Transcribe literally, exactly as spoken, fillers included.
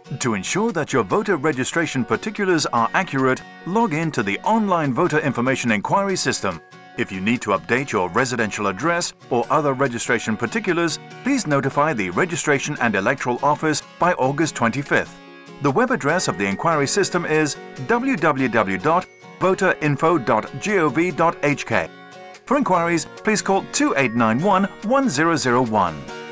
To ensure that your voter registration particulars are accurate, log in to the online voter information inquiry system. If you need to update your residential address or other registration particulars, please notify the Registration and Electoral Office by August twenty-fifth. The web address of the inquiry system is w w w dot voter info dot gov dot h k. For inquiries, please call two eight nine one, one zero zero one.